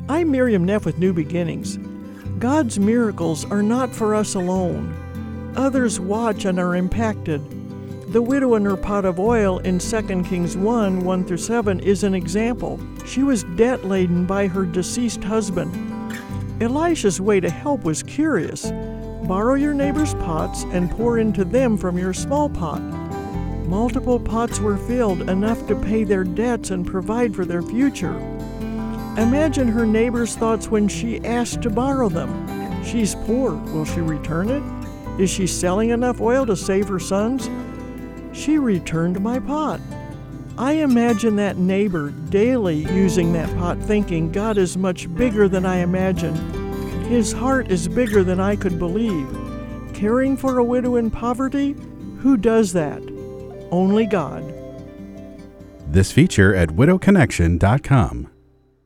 I'm Miriam Neff with New Beginnings. God's miracles are not for us alone. Others watch and are impacted. The widow and her pot of oil in 2 Kings 1:1-7 is an example. She was debt-laden by her deceased husband. Elisha's way to help was curious. Borrow your neighbor's pots and pour into them from your small pot. Multiple pots were filled, enough to pay their debts and provide for their future. Imagine her neighbor's thoughts when she asked to borrow them. She's poor. Will she return it? Is she selling enough oil to save her sons? She returned my pot. I imagine that neighbor daily using that pot, thinking God is much bigger than I imagined. His heart is bigger than I could believe. Caring for a widow in poverty? Who does that? Only God. This feature at widowconnection.com.